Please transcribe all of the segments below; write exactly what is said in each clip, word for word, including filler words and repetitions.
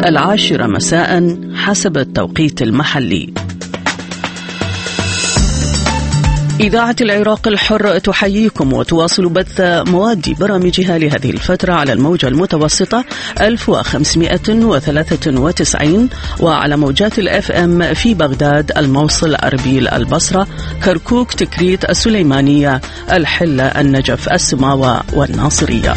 العاشرة مساء حسب التوقيت المحلي. إذاعة العراق الحر تحييكم وتواصل بث مواد برامجها لهذه الفترة على الموجة المتوسطة ألف وخمسمائة وثلاثة وتسعين وعلى موجات الأف أم في بغداد، الموصل، أربيل، البصرة، كركوك، تكريت، السليمانية، الحلة، النجف، السماوة والناصرية.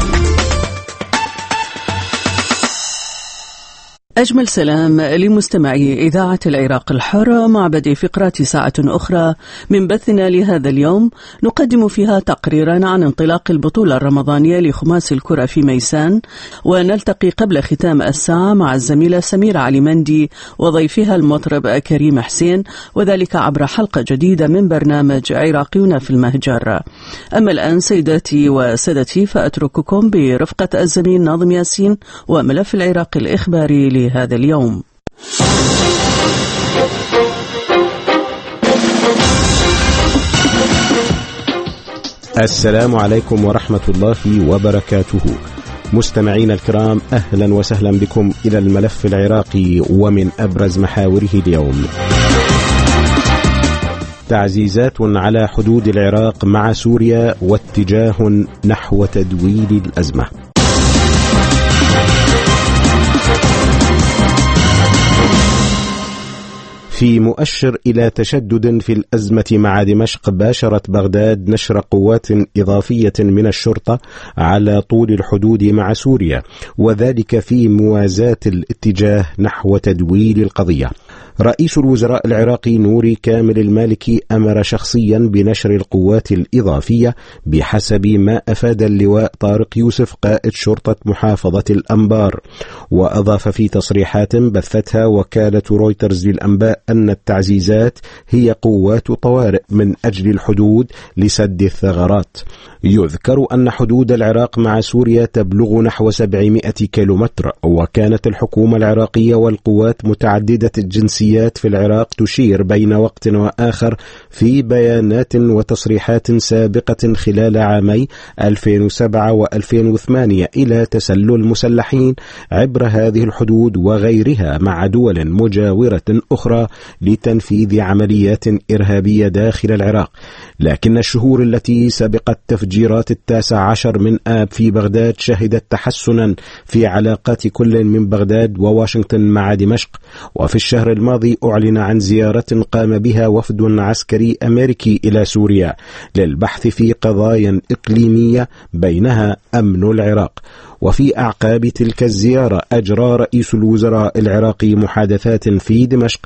أجمل سلام لمستمعي إذاعة العراق الحر مع بدء فقرات ساعة أخرى من بثنا لهذا اليوم، نقدم فيها تقريرا عن انطلاق البطولة الرمضانية لخماس الكرة في ميسان، ونلتقي قبل ختام الساعة مع الزميلة سميرة علي مندي وضيفها المطرب كريم حسين، وذلك عبر حلقة جديدة من برنامج عراقيون في المهجر. أما الآن سيداتي وسادتي فأترككم برفقة الزميل ناظم ياسين وملف العراق الإخباري هذا اليوم. السلام عليكم ورحمة الله وبركاته. مستمعين الكرام، أهلا وسهلا بكم إلى الملف العراقي ومن أبرز محاوره اليوم: تعزيزات على حدود العراق مع سوريا واتجاه نحو تدويل الأزمة. في مؤشر إلى تشدد في الأزمة مع دمشق، باشرت بغداد نشر قوات إضافية من الشرطة على طول الحدود مع سوريا، وذلك في موازاة الاتجاه نحو تدويل القضية. رئيس الوزراء العراقي نوري كامل المالكي أمر شخصيا بنشر القوات الإضافية بحسب ما أفاد اللواء طارق يوسف قائد شرطة محافظة الأنبار، وأضاف في تصريحات بثتها وكالة رويترز للأنباء أن التعزيزات هي قوات طوارئ من أجل الحدود لسد الثغرات. يذكر أن حدود العراق مع سوريا تبلغ نحو سبعمائة كيلومتر، وكانت الحكومة العراقية والقوات متعددة الجنسيات في العراق تشير بين وقت وآخر في بيانات وتصريحات سابقة خلال عامي ألفين وسبعة وألفين وثمانية إلى تسلل المسلحين عبر هذه الحدود وغيرها مع دول مجاورة أخرى لتنفيذ عمليات إرهابية داخل العراق. لكن الشهور التي سبقت تفجيرات التاسع عشر من آب في بغداد شهدت تحسنا في علاقات كل من بغداد وواشنطن مع دمشق. وفي الشهر الماضي أعلن عن زيارة قام بها وفد عسكري أمريكي إلى سوريا للبحث في قضايا إقليمية بينها أمن العراق. وفي أعقاب تلك الزيارة أجرى رئيس الوزراء العراقي محادثات في دمشق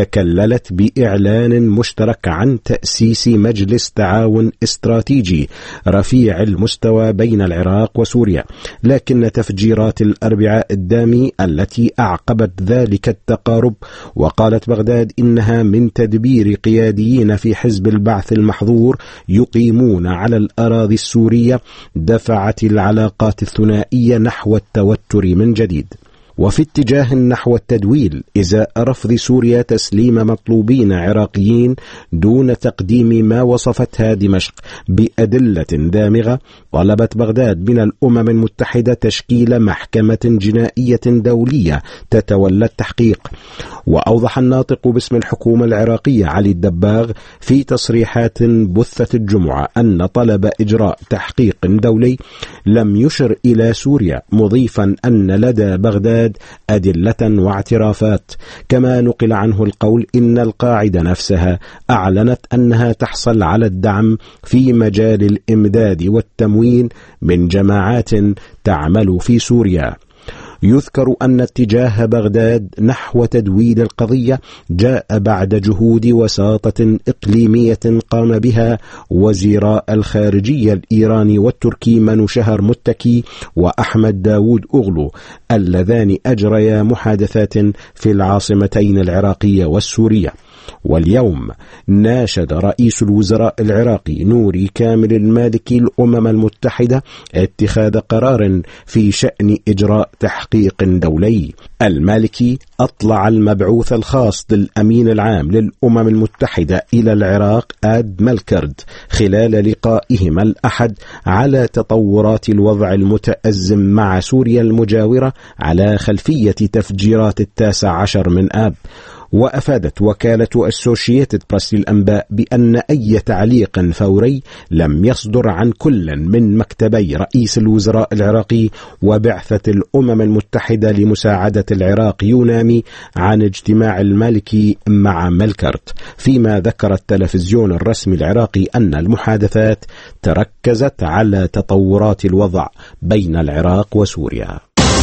تكللت بإعلان مشترك عن تأسيس مجلس تعاون استراتيجي رفيع المستوى بين العراق وسوريا. لكن تفجيرات الأربعاء الدامي التي أعقبت ذلك التقارب، وقالت بغداد إنها من تدبير قياديين في حزب البعث المحظور يقيمون على الأراضي السورية، دفعت العلاقات الثنائية نحو التوتر من جديد. وفي اتجاه نحو التدويل إزاء رفض سوريا تسليم مطلوبين عراقيين دون تقديم ما وصفتها دمشق بأدلة دامغة، طلبت بغداد من الأمم المتحدة تشكيل محكمة جنائية دولية تتولى التحقيق. وأوضح الناطق باسم الحكومة العراقية علي الدباغ في تصريحات بثت الجمعة أن طلب إجراء تحقيق دولي لم يشر إلى سوريا، مضيفا أن لدى بغداد أدلة واعترافات. كما نقل عنه القول إن القاعدة نفسها أعلنت أنها تحصل على الدعم في مجال الإمداد والتموين من جماعات تعمل في سوريا. يذكر أن اتجاه بغداد نحو تدويل القضية جاء بعد جهود وساطة إقليمية قام بها وزيراء الخارجية الإيراني والتركي منوشهر متكي وأحمد داود أغلو، اللذان أجريا محادثات في العاصمتين العراقية والسورية. واليوم ناشد رئيس الوزراء العراقي نوري كامل المالكي الأمم المتحدة اتخاذ قرار في شأن إجراء تحقيق تحقيق دولي. المالكي أطلع المبعوث الخاص للأمين العام للأمم المتحدة إلى العراق آد ملكرد خلال لقائهما الأحد على تطورات الوضع المتأزم مع سوريا المجاورة على خلفية تفجيرات التاسع عشر من آب. وأفادت وكالة أسوشيتد بريس للأنباء بأن أي تعليق فوري لم يصدر عن كل من مكتبي رئيس الوزراء العراقي وبعثة الأمم المتحدة لمساعدة العراق يونامي عن اجتماع المالكي مع ملكرت، فيما ذكر التلفزيون الرسمي العراقي أن المحادثات تركزت على تطورات الوضع بين العراق وسوريا.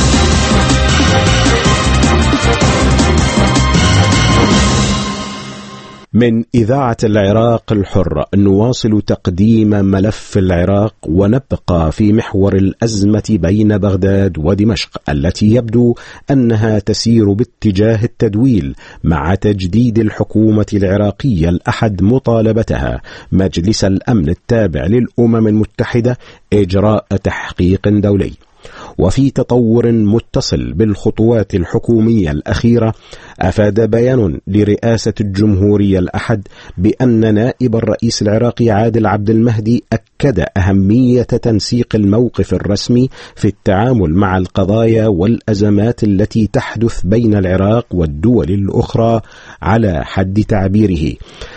من إذاعة العراق الحرة نواصل تقديم ملف العراق ونبقى في محور الأزمة بين بغداد ودمشق التي يبدو أنها تسير باتجاه التدويل مع تجديد الحكومة العراقية الأحد مطالبتها مجلس الأمن التابع للأمم المتحدة إجراء تحقيق دولي. وفي تطور متصل بالخطوات الحكومية الأخيرة، أفاد بيان لرئاسة الجمهورية الأحد بأن نائب الرئيس العراقي عادل عبد المهدي أكد أهمية تنسيق الموقف الرسمي في التعامل مع القضايا والأزمات التي تحدث بين العراق والدول الأخرى على حد تعبيره.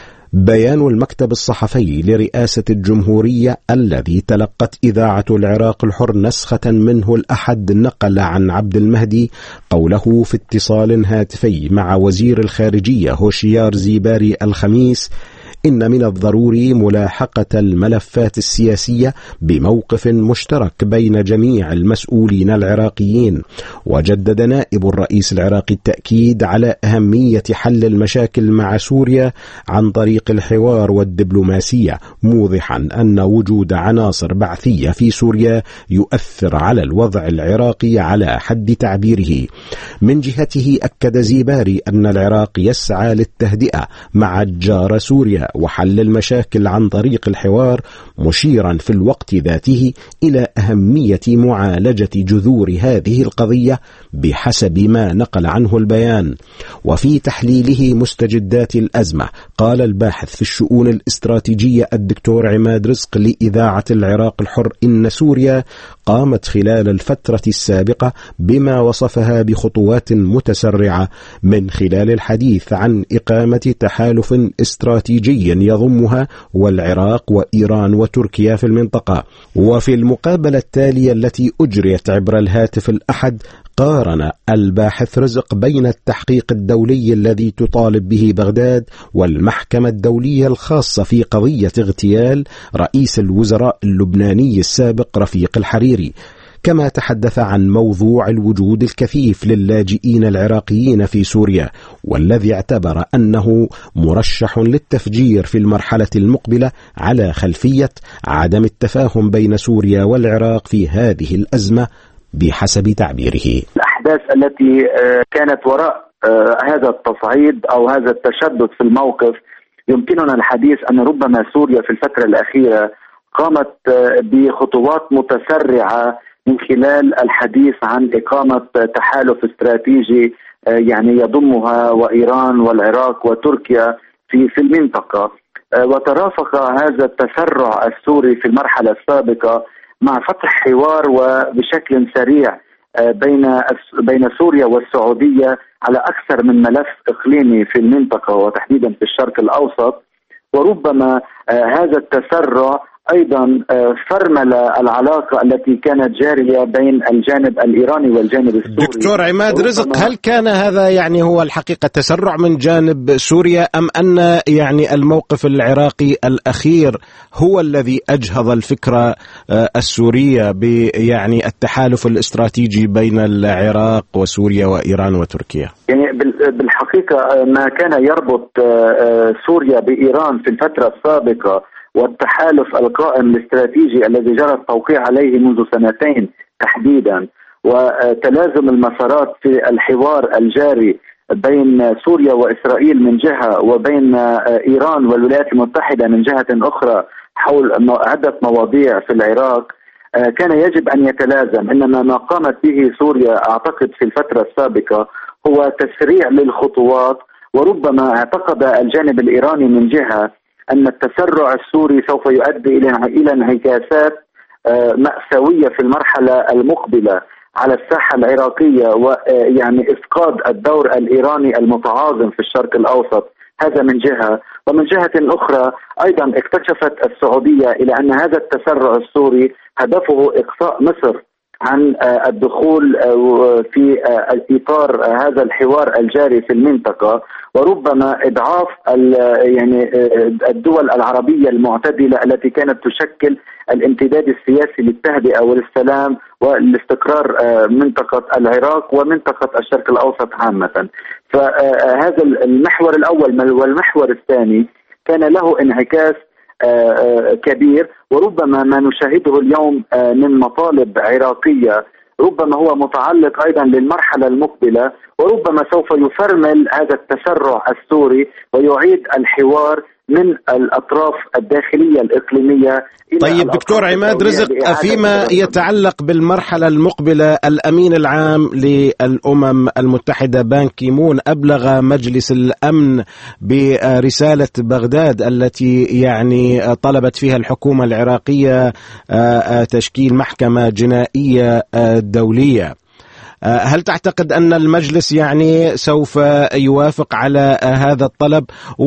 بيان المكتب الصحفي لرئاسة الجمهورية الذي تلقت إذاعة العراق الحر نسخة منه الأحد نقل عن عبد المهدي قوله في اتصال هاتفي مع وزير الخارجية هوشيار زيباري الخميس: إن من الضروري ملاحقة الملفات السياسية بموقف مشترك بين جميع المسؤولين العراقيين. وجدد نائب الرئيس العراقي التأكيد على أهمية حل المشاكل مع سوريا عن طريق الحوار والدبلوماسية، موضحا أن وجود عناصر بعثية في سوريا يؤثر على الوضع العراقي على حد تعبيره. من جهته أكد زيباري أن العراق يسعى للتهدئة مع الجار سوريا وحل المشاكل عن طريق الحوار، مشيرا في الوقت ذاته إلى أهمية معالجة جذور هذه القضية بحسب ما نقل عنه البيان. وفي تحليله مستجدات الأزمة، قال الباحث في الشؤون الاستراتيجية الدكتور عماد رزق لإذاعة العراق الحر إن سوريا قامت خلال الفترة السابقة بما وصفها بخطوات متسرعة من خلال الحديث عن إقامة تحالف استراتيجي يضمها والعراق وإيران وتركيا في المنطقة. وفي المقابلة التالية التي أجريت عبر الهاتف الأحد، قارن الباحث رزق بين التحقيق الدولي الذي تطالب به بغداد والمحكمة الدولية الخاصة في قضية اغتيال رئيس الوزراء اللبناني السابق رفيق الحريري، كما تحدث عن موضوع الوجود الكثيف للاجئين العراقيين في سوريا، والذي اعتبر أنه مرشح للتفجير في المرحلة المقبلة على خلفية عدم التفاهم بين سوريا والعراق في هذه الأزمة بحسب تعبيره. الأحداث التي كانت وراء هذا التصعيد أو هذا التشدد في الموقف، يمكننا الحديث أن ربما سوريا في الفترة الأخيرة قامت بخطوات متسرعة من خلال الحديث عن إقامة تحالف استراتيجي يعني يضمها وإيران والعراق وتركيا في في المنطقة. وترافق هذا التسرع السوري في المرحلة السابقة مع فتح حوار وبشكل سريع بين بين سوريا والسعودية على أكثر من ملف إقليمي في المنطقة وتحديدا في الشرق الأوسط. وربما هذا التسرع أيضا فرمل العلاقة التي كانت جارية بين الجانب الإيراني والجانب السوري. دكتور عماد رزق، هل كان هذا يعني هو الحقيقة تسرع من جانب سوريا، أم أن يعني الموقف العراقي الأخير هو الذي أجهض الفكرة السورية بيعني التحالف الاستراتيجي بين العراق وسوريا وإيران وتركيا؟ يعني بالحقيقة ما كان يربط سوريا بإيران في الفترة السابقة والتحالف القائم الاستراتيجي الذي جرى التوقيع عليه منذ سنتين تحديدا، وتلازم المسارات في الحوار الجاري بين سوريا وإسرائيل من جهة وبين إيران والولايات المتحدة من جهة أخرى حول عدة مواضيع في العراق، كان يجب أن يتلازم. إنما ما قامت به سوريا أعتقد في الفترة السابقة هو تسريع للخطوات، وربما اعتقد الجانب الإيراني من جهة أن التسرع السوري سوف يؤدي إلى انعكاسات مأساوية في المرحلة المقبلة على الساحة العراقية، ويعني إفقاد الدور الإيراني المتعاظم في الشرق الأوسط. هذا من جهة، ومن جهة أخرى أيضا اكتشفت السعودية إلى أن هذا التسرع السوري هدفه إقصاء مصر عن الدخول في إطار هذا الحوار الجاري في المنطقة، وربما إضعاف يعني الدول العربية المعتدلة التي كانت تشكل الامتداد السياسي للتهدئة والسلام والاستقرار منطقة العراق ومنطقة الشرق الأوسط عامة. فهذا المحور الأول والمحور الثاني كان له انعكاس كبير، وربما ما نشاهده اليوم من مطالب عراقية ربما هو متعلق أيضا للمرحلة المقبلة، وربما سوف يفرمل هذا التسرع السوري ويعيد الحوار من الأطراف الداخلية الإقليمية. طيب دكتور عماد رزق، فيما يتعلق بالمرحلة المقبلة، الأمين العام للأمم المتحدة بان كيمون أبلغ مجلس الأمن برسالة بغداد التي يعني طلبت فيها الحكومة العراقية تشكيل محكمة جنائية دولية. هل تعتقد أن المجلس يعني سوف يوافق على هذا الطلب؟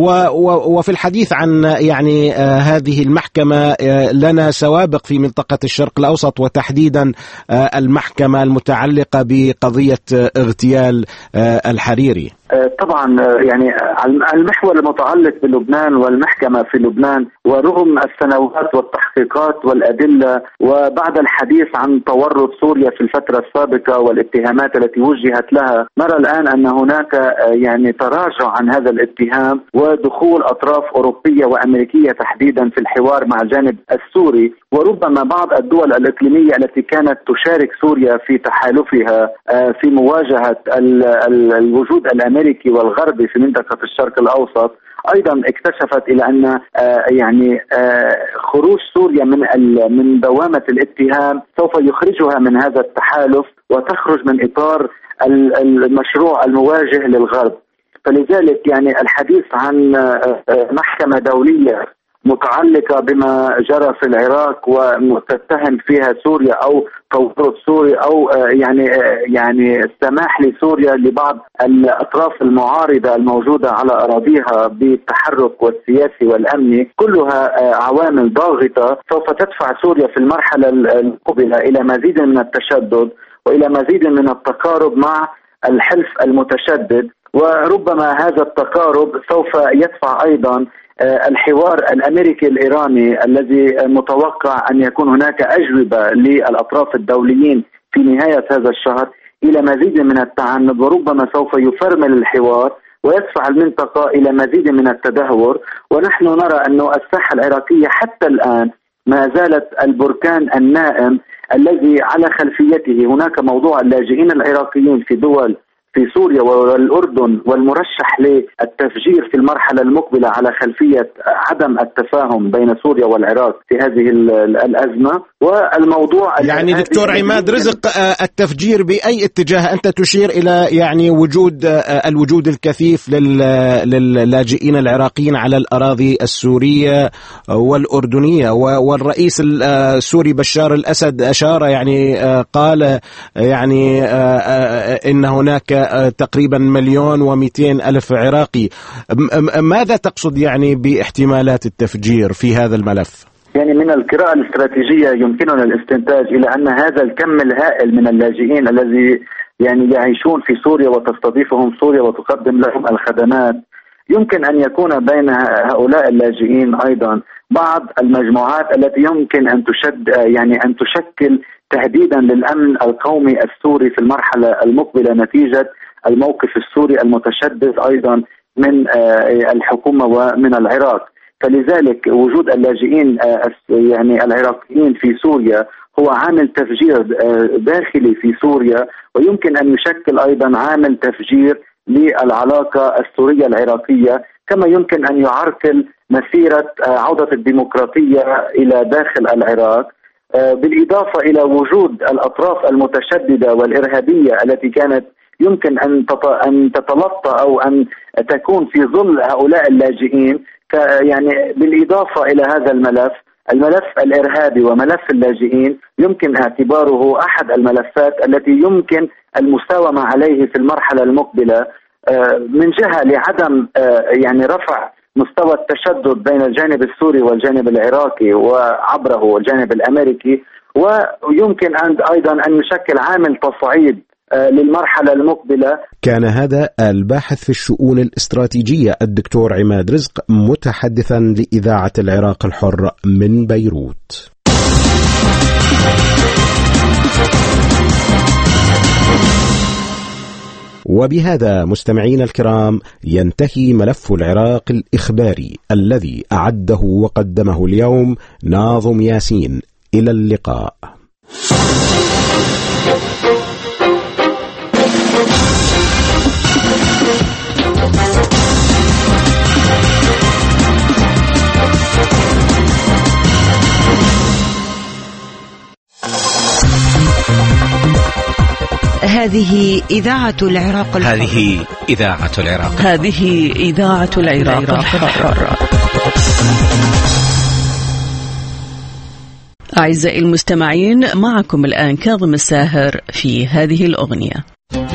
وفي الحديث عن يعني هذه المحكمة لنا سوابق في منطقة الشرق الأوسط، وتحديدا المحكمة المتعلقة بقضية اغتيال الحريري. طبعا يعني المحور المتعلق بلبنان والمحكمة في لبنان، ورغم السنوات والتحقيقات والأدلة وبعد الحديث عن تورط سوريا في الفترة السابقة والاتهامات التي وجهت لها، نرى الآن أن هناك يعني تراجع عن هذا الاتهام ودخول أطراف أوروبية وأمريكية تحديدا في الحوار مع الجانب السوري، وربما بعض الدول الإقليمية التي كانت تشارك سوريا في تحالفها في مواجهة الوجود الأمريكي والغربي في منطقة الشرق الأوسط أيضا اكتشفت إلى أن يعني خروج سوريا من من دوامة الاتهام سوف يخرجها من هذا التحالف وتخرج من إطار المشروع المواجه للغرب. فلذلك يعني الحديث عن محكمة دولية متعلقة بما جرى في العراق وتتهم فيها سوريا أو تورط سوريا أو يعني يعني السماح لسوريا لبعض الأطراف المعارضة الموجودة على أراضيها بالتحرك والسياسي والأمني، كلها عوامل ضاغطة سوف تدفع سوريا في المرحلة المقبلة إلى مزيد من التشدد وإلى مزيد من التقارب مع الحلف المتشدد، وربما هذا التقارب سوف يدفع أيضا الحوار الأمريكي الإيراني الذي متوقع أن يكون هناك أجوبة للأطراف الدوليين في نهاية هذا الشهر إلى مزيد من التعنت، وربما سوف يفرمل الحوار ويدفع المنطقة إلى مزيد من التدهور. ونحن نرى أن الساحة العراقية حتى الآن ما زالت البركان النائم الذي على خلفيته هناك موضوع اللاجئين العراقيين في دول في سوريا والأردن والمرشح للتفجير في المرحلة المقبلة على خلفية عدم التفاهم بين سوريا والعراق في هذه الأزمة. والموضوع يعني دكتور عماد رزق، التفجير بأي اتجاه؟ أنت تشير إلى يعني وجود الوجود الكثيف للاجئين العراقيين على الأراضي السورية والأردنية، والرئيس السوري بشار الأسد أشار يعني قال يعني إن هناك تقريبا مليون ومئتين ألف عراقي. ماذا تقصد يعني باحتمالات التفجير في هذا الملف؟ يعني من القراءة الاستراتيجية يمكننا الاستنتاج إلى أن هذا الكم الهائل من اللاجئين الذي يعني يعيشون في سوريا وتستضيفهم سوريا وتقدم لهم الخدمات، يمكن أن يكون بين هؤلاء اللاجئين أيضا بعض المجموعات التي يمكن أن تشد يعني أن تشكل تهديدا للأمن القومي السوري في المرحلة المقبلة نتيجة الموقف السوري المتشدد أيضا من الحكومة ومن العراق. فلذلك وجود اللاجئين يعني العراقيين في سوريا هو عامل تفجير داخلي في سوريا، ويمكن أن يشكل أيضا عامل تفجير للعلاقة السورية العراقية، كما يمكن أن يعرقل مسيرة عودة الديمقراطية إلى داخل العراق. بالإضافة إلى وجود الأطراف المتشددة والإرهابية التي كانت يمكن أن أن تتلطى أو أن تكون في ظل هؤلاء اللاجئين، يعني بالإضافة إلى هذا الملف، الملف الإرهابي وملف اللاجئين يمكن اعتباره أحد الملفات التي يمكن المساومة عليه في المرحلة المقبلة، من جهة لعدم يعني رفع مستوى التشدد بين الجانب السوري والجانب العراقي وعبره الجانب الأمريكي، ويمكن أن أيضا أن يشكل عامل تصعيد للمرحلة المقبلة. كان هذا الباحث في الشؤون الاستراتيجية الدكتور عماد رزق متحدثا لإذاعة العراق الحر من بيروت. وبهذا مستمعينا الكرام ينتهي ملف العراق الإخباري الذي أعده وقدمه اليوم ناظم ياسين. إلى اللقاء. هذه إذاعة العراق الحر. هذه إذاعة العراق هذه إذاعة العراق الحر. أعزائي المستمعين، معكم الآن كاظم الساهر في هذه الأغنية.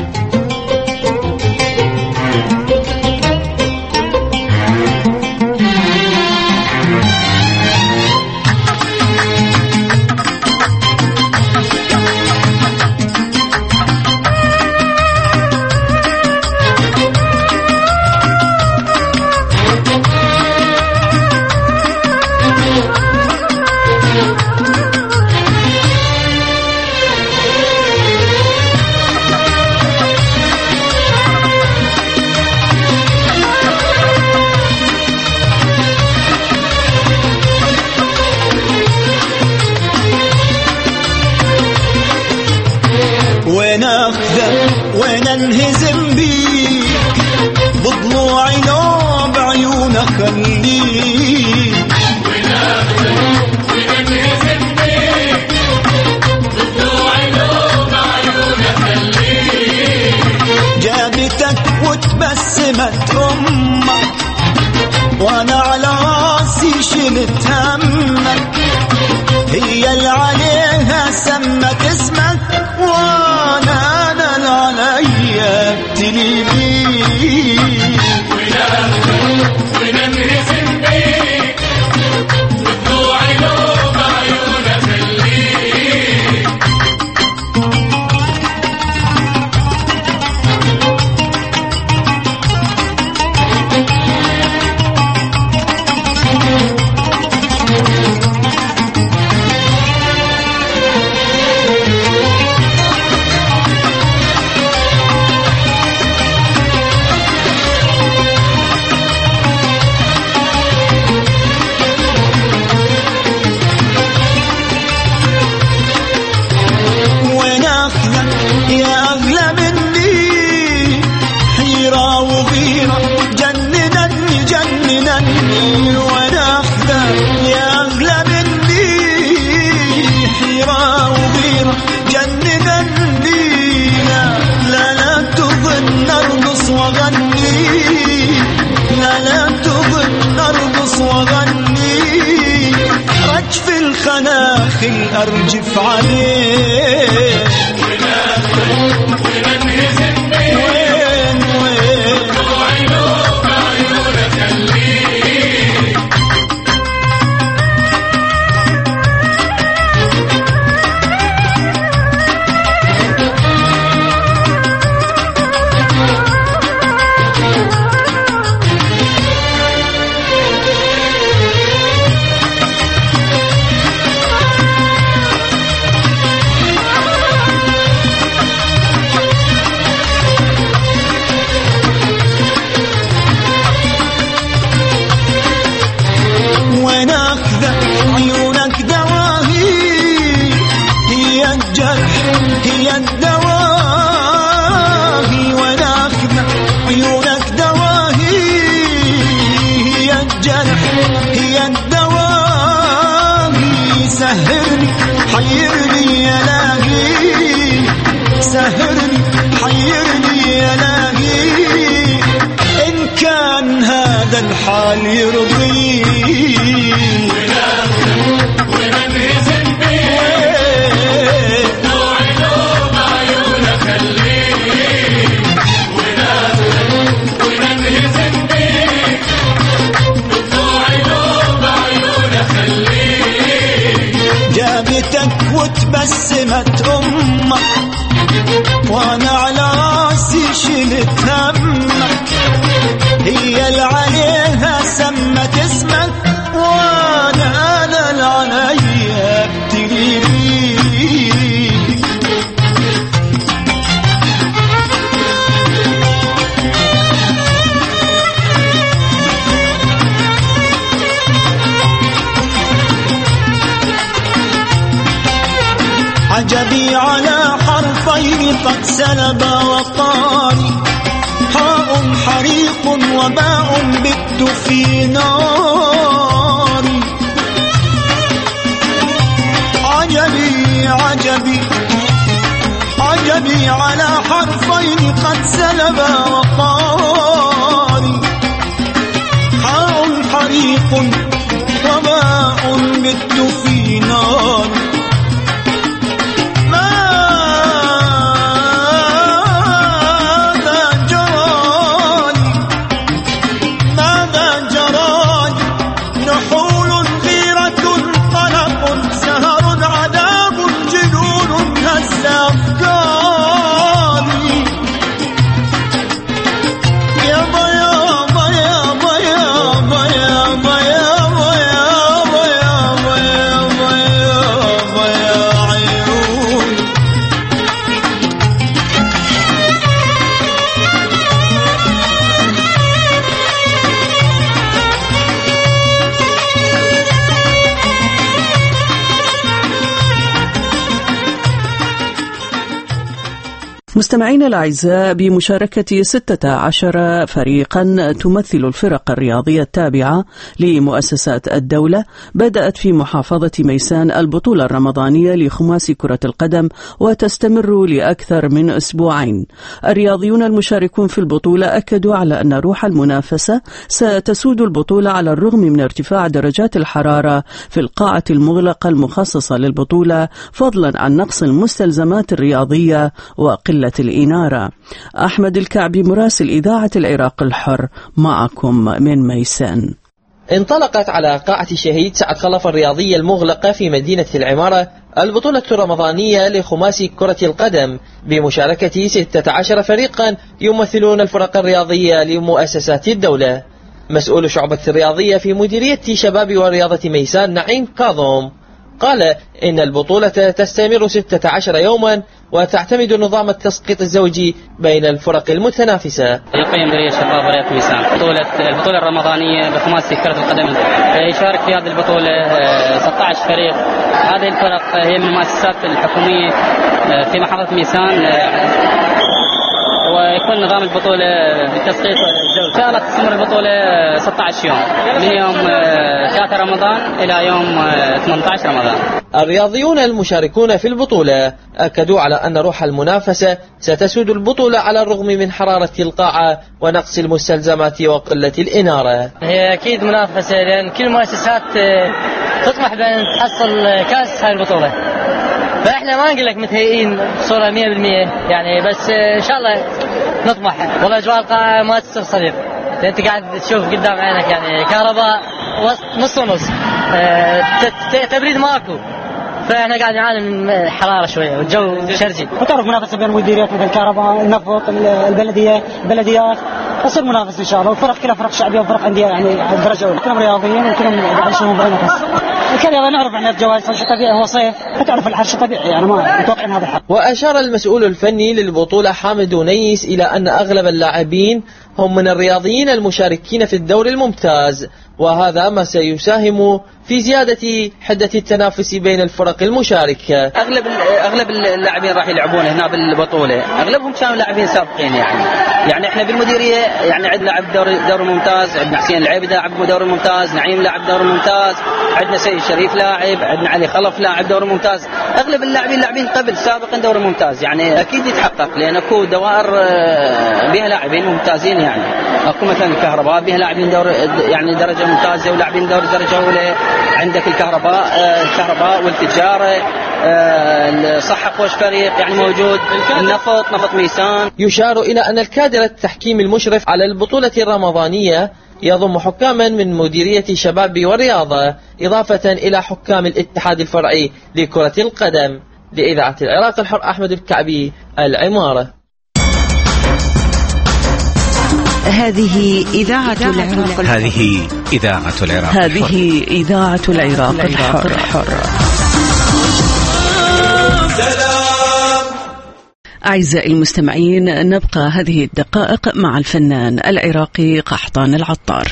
وين اخذك وين انهزم بيك بضلوعي لو بعيونك خليك. وين اخذك وين انهزم بيك بضلوعي لو بعيونك خليك. جابتك وتبسمت امك وانا على راسي شلت همك، هي اللي عليها سمت اسمك وانا انا عليا ابتلي. وين اخذك وين انهزم بيك بضلوعي لو بعيونك خليك. أرجف عليه. وين أخذك وين انهزم بيك وين وين بضلوعي لو بعيونك خليك. حيرني الاقيه ان كان هذا الحال يرضيه وننهزم بيه نوعدوب عيونه خليه وننهزم بيه نوعدوب عيونه خليه جابتك وتبسمت امك وانا على راسي شلت همك هي اللي عليها سمت اسمك وانا انا اللي عليا ابتلي بيك عجبي على حرفين قد سلب وطاري حاء حريق وباء بت في ناري عجبي عجبي عجبي على حرفين قد سلب وطاري حاء حريق وباء بت في ناري مستمعينا الأعزاء، بمشاركة ستة عشر فريقا تمثل الفرق الرياضية التابعة لمؤسسات الدولة، بدأت في محافظة ميسان البطولة الرمضانية لخماسي كرة القدم وتستمر لأكثر من أسبوعين. الرياضيون المشاركون في البطولة أكدوا على أن روح المنافسة ستسود البطولة على الرغم من ارتفاع درجات الحرارة في القاعة المغلقة المخصصة للبطولة، فضلا عن نقص المستلزمات الرياضية وقلة الإنارة. أحمد الكعبي مراسل إذاعة العراق الحر معكم من ميسان. انطلقت على قاعة الشهيد سعد خلف الرياضية المغلقة في مدينة العمارة البطولة الرمضانية لخماسي كرة القدم بمشاركة ستة عشر فريقا يمثلون الفرق الرياضية لمؤسسات الدولة. مسؤول شعبة الرياضية في مديرية شباب ورياضة ميسان نعيم كاظم قال إن البطولة تستمر ستة عشر يوما وتعتمد نظام التسقيط الزوجي بين الفرق المتنافسة. يقيم مديرية شباب ورياضة ميسان بطولة البطولة الرمضانية بخماسي كرة القدم. يشارك في هذه البطولة ستة عشر فريق. هذه الفرق هي من المؤسسات الحكومية في محافظة ميسان، ويكون نظام البطولة بالتسقيط الزوجي. إن شاء الله تستمر البطولة ستة عشر يوم من يوم ثلاثة رمضان إلى يوم ثمانية عشر رمضان. الرياضيون المشاركون في البطولة أكدوا على أن روح المنافسة ستسود البطولة على الرغم من حرارة القاعة ونقص المستلزمات وقلة الإنارة. هي أكيد منافسة لأن كل المؤسسات تطمح بأن تحصل كاس هاي البطولة، فإحنا ما نقول لك متهيئين بصورة مية بالمية يعني، بس إن شاء الله نطمح. والله أجواء القاعة ما تستغرب، أنت قاعد تشوف قدام عينك يعني كهرباء نص ونص، تبريد ماكو، فاحنا قاعد نعاني من الحراره شويه والجو شرجي. وتعرف منافسه بين مديريات مثل الكهرباء، النفط، البلديه، البلديات، تصير منافسه ان شاء الله. والفرق كلها فرق شعبيه وفرق انديه يعني على الدرجه الاولى، كلهم رياضيين وكلهم يعيشون بنفس. الكرياضه نعرف عن الجوائز شيء طبيعي، هو صيف فتعرف الحر طبيعي يعني ما متوقع هذا الحر. واشار المسؤول الفني للبطوله حامد ونيس الى ان اغلب اللاعبين هم من الرياضيين المشاركين في الدور الممتاز، وهذا ما سيساهم في زيادة حدة التنافس بين الفرق المشاركة. أغلب أغلب اللاعبين راح يلعبون هنا بالبطولة، أغلبهم كانوا لاعبين سابقين يعني. يعني إحنا بالمديرية يعني عندنا لاعب دور دور ممتاز، عندنا حسين العيبدة لاعب دور ممتاز، نعيم لاعب دور ممتاز، عندنا سيد شريف لاعب، عندنا علي خلف لاعب دور ممتاز. أغلب اللاعبين لاعبين قبل سابقا دور ممتاز، يعني أكيد يتحقق، لأن أكو دوائر بها لاعبين ممتازين يعني. أكو مثلا الكهرباء بها لاعبين دور يعني درجة ممتازة ولاعبين دور درجة أولى. عندك الكهرباء الكهرباء والتجارة، الصحة خوش فريق يعني موجود، النفط نفط ميسان. يشار إلى أن الكادر التحكيمي المشرف على البطولة الرمضانية يضم حكاما من مديرية شباب والرياضة، إضافة إلى حكام الاتحاد الفرعي لكرة القدم. لإذاعة العراق الحر، أحمد الكعبي، العمارة. هذه إذاعة العراق. هذه إذاعة العراق. هذه إذاعة العراق الحر. أعزائي المستمعين، نبقى هذه الدقائق مع الفنان العراقي قحطان العطار.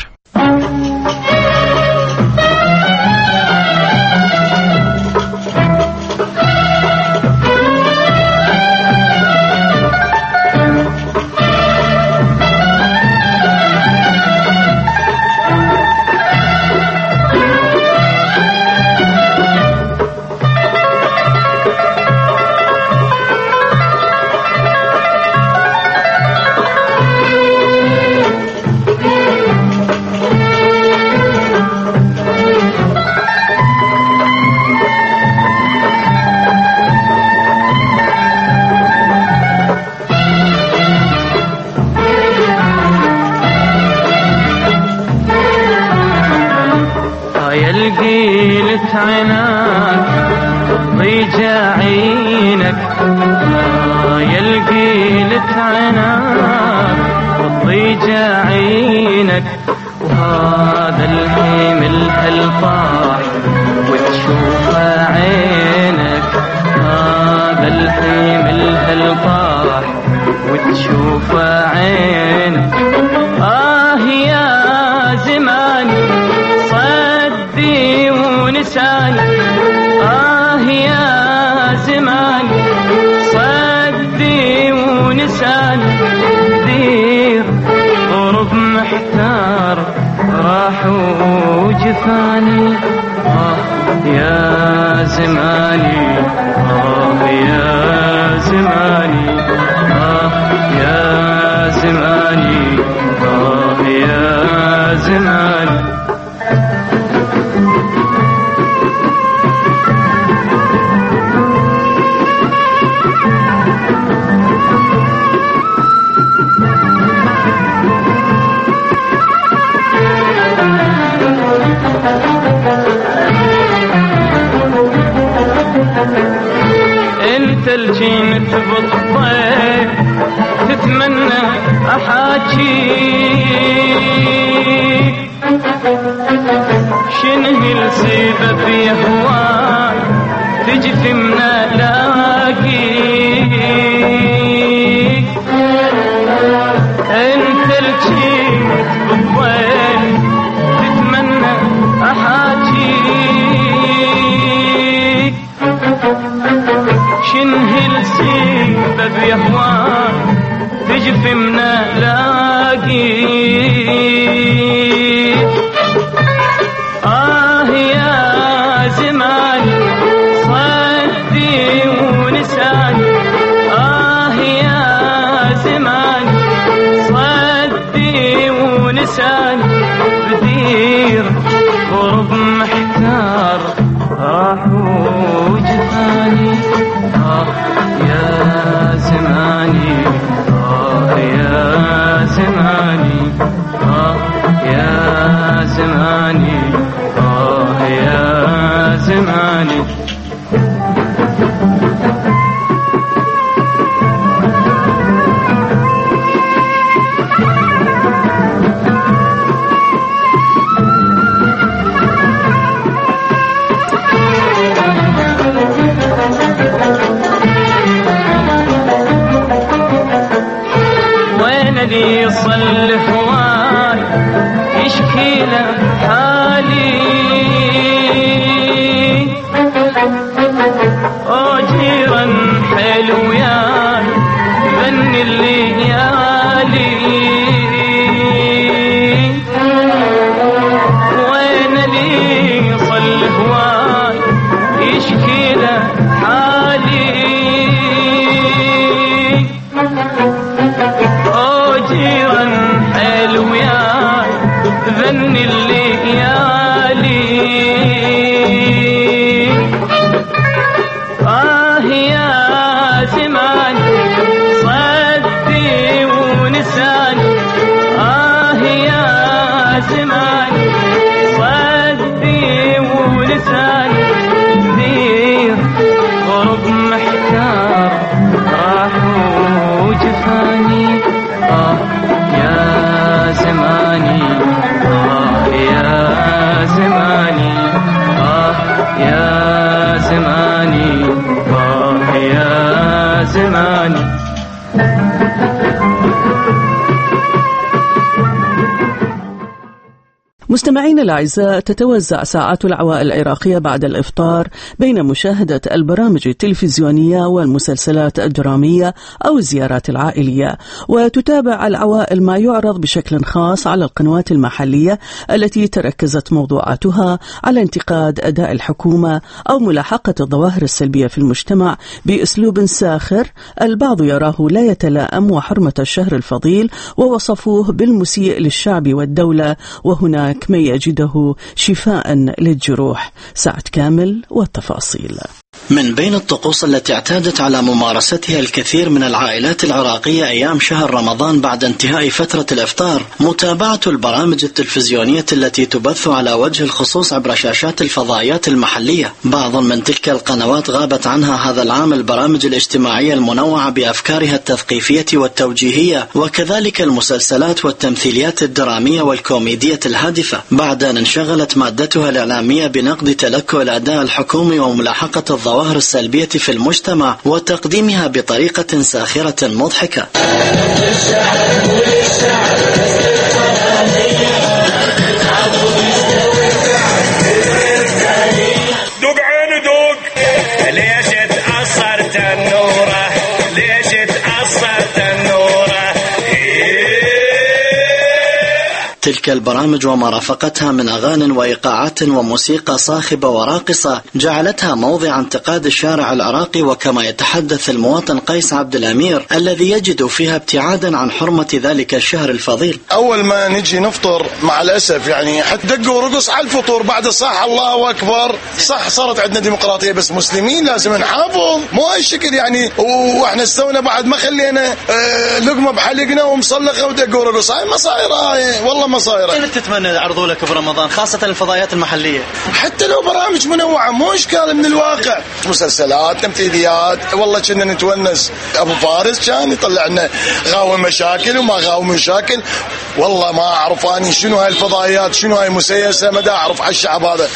قيلت عناك ضيجة عينك، يا القيلت عناك ضيجة عينك، وهذا الحمل هالطاح وتشوفه عينك، هذا الحمل هالطاح وتشوفه عينك. آه يا زماني صدي ونساني، آه يا زماني صدي ونساني، دير غرب محتار راح وجفاني. آه يا زماني، آه يا زماني، آه يا زماني، آه يا زماني. انت الجيمت بالطيب تتمنى احاجيك، شنه السبب يا هواي تجفي من الاقيك. انت الجيمت بالطيب تتمنى احاجيك، شنه السبب يا هواي تجفي من الاقيك. آه يا زماني صدي ونساني، آه يا زماني صدي ونساني، بدير غرب محتار راح وجفاني. آه يا زماني، آه يا زماني، آه يا زماني، آه يا زماني. لي صل هواي يشكي له حالي أجيرا حلو ياي غني الليالي وين لي صل هواي يشكي له حالي أجيرا حلو ياي غني الليالي آه يا زمان صدي ونساني آه يا زمان صدي ونساني كثير غرب محتار راح وجفاني آه يا زماني آه يا زماني آه يا زماني آه يا زماني. مستمعين الأعزاء، تتوزع ساعات العوائل العراقية بعد الإفطار بين مشاهدة البرامج التلفزيونية والمسلسلات الدرامية أو الزيارات العائلية، وتتابع العوائل ما يعرض بشكل خاص على القنوات المحلية التي تركزت موضوعاتها على انتقاد أداء الحكومة أو ملاحقة الظواهر السلبية في المجتمع بأسلوب ساخر البعض يراه لا يتلائم وحرمة الشهر الفضيل، ووصفوه بالمسيء للشعب والدولة، وهناك من يجده شفاء للجروح. سعد كامل والتفاصيل. من بين الطقوس التي اعتادت على ممارستها الكثير من العائلات العراقية أيام شهر رمضان بعد انتهاء فترة الإفطار متابعة البرامج التلفزيونية التي تبث على وجه الخصوص عبر شاشات الفضائيات المحلية. بعض من تلك القنوات غابت عنها هذا العام البرامج الاجتماعية المنوعة بأفكارها التثقيفية والتوجيهية، وكذلك المسلسلات والتمثيليات الدرامية والكوميدية الهادفة، بعد أن انشغلت مادتها الإعلامية بنقد تلكؤ الأداء الحكومي وملاحقة الظواهر السلبية في المجتمع وتقديمها بطريقة ساخرة مضحكة. دوق عين دوق ليش تأثرت النورة ليش تأثرت النورة. تلك البرامج وما رافقتها من أغاني وإيقاعات وموسيقى صاخبة وراقصة جعلتها موضع انتقاد الشارع العراقي، وكما يتحدث المواطن قيس عبد الأمير الذي يجد فيها ابتعادا عن حرمة ذلك الشهر الفضيل. أول ما نجي نفطر مع الأسف يعني حتى دق ورقص على الفطور بعد صح الله أكبر. صح صارت عندنا ديمقراطية بس مسلمين لازم نحافظ مو هاي الشكل يعني، وإحنا استونا بعد ما خلينا آه لقمة بحلقنا ومصلخة ودق ورقص. هاي ما صايرة هاي والله ما صايرة. كيف تتمنى يعرضوا لك برمضان خاصة الفضائيات المحلية؟ حتى لو برامج منوعة مو إشكال من الواقع، مسلسلات تمثيليات والله كنا نتونس. أبو فارس كان يطلع لنا غاوي مشاكل وما غاوي مشاكل. والله ما أعرف أني شنو هاي الفضائيات شنو هاي مسيسة ما دا أعرف على الشعب هذا.